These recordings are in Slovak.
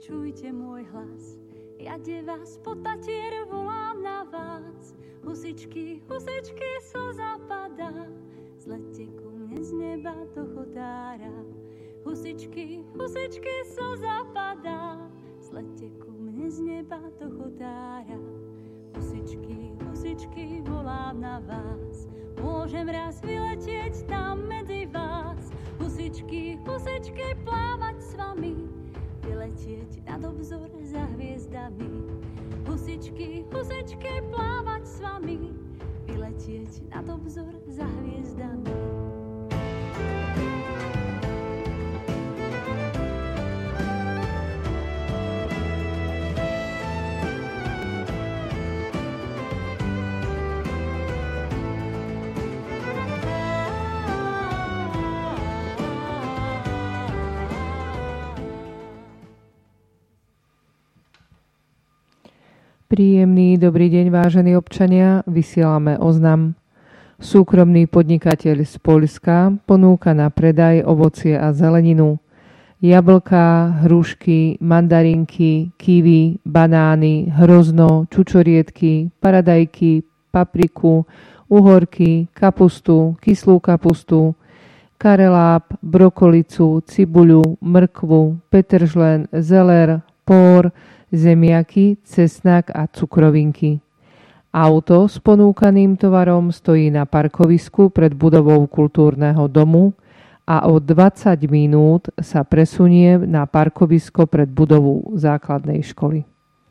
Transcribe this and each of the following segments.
Počujte môj hlas, ja vás po tatier volám na vás. Husičky, husičky, slza padá, zlete ku mne z neba do chodára. Husičky, husičky, slza padá, zlete ku mne z neba do chodára. Husičky, husičky, volám na vás, môžem raz vyletieť tam medzi vás. Husičky, husičky, plávať s vami, vyletieť nad obzor za hviezdami. Husičky, husičky, plávať s vami, vyletieť nad obzor za hviezdami. Príjemný dobrý deň, vážení občania, vysielame oznam. Súkromný podnikateľ z Poľska ponúka na predaj ovocie a zeleninu. Jablká, hrušky, mandarinky, kiwi, banány, hrozno, čučoriedky, paradajky, papriku, uhorky, kapustu, kyslú kapustu, kareláp, brokolicu, cibuľu, mrkvu, petržlen, zeler, pór, zemiaky, cesnak a cukrovinky. Auto s ponúkaným tovarom stojí na parkovisku pred budovou kultúrneho domu a o 20 minút sa presunie na parkovisko pred budovou základnej školy.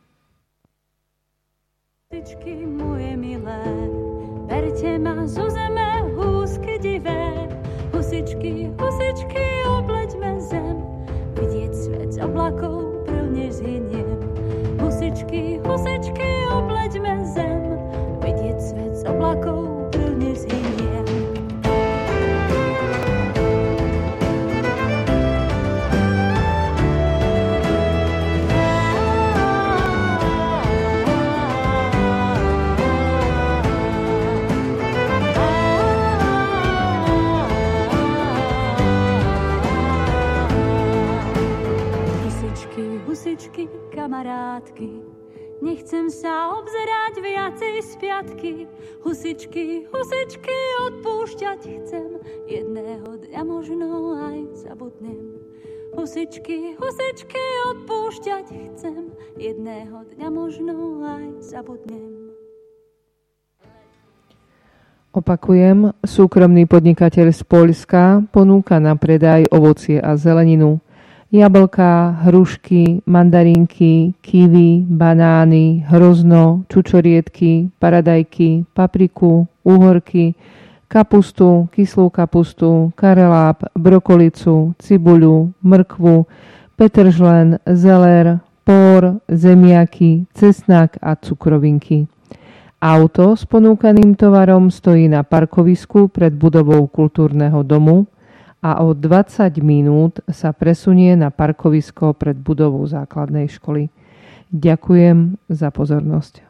Husičky moje milé, berte ma zo zeme húsky divé. Husičky, husičky, obleďme zem, vidieť svet z oblakov prvne zhyniem. Husičky, husičky, obleďme zem, vidieť svet z oblakov prvne zhyniem. Husičky, husičky, kamarátky, nechcem sa obzerať viacej z piatky. Husičky, husičky, odpúšťať chcem, jedného dňa možno aj zabudnem. Husičky, husičky, odpúšťať chcem, jedného dňa možno aj zabudnem. Opakujem, súkromný podnikateľ z Poľska ponúka na predaj ovocie a zeleninu. Jablká, hrušky, mandarinky, kiwi, banány, hrozno, čučoriedky, paradajky, papriku, uhorky, kapustu, kyslú kapustu, kareláp, brokolicu, cibuľu, mrkvu, petržlen, zeler, pór, zemiaky, cesnak a cukrovinky. Auto s ponúkaným tovarom stojí na parkovisku pred budovou kultúrneho domu a o 20 minút sa presunie na parkovisko pred budovou základnej školy. Ďakujem za pozornosť.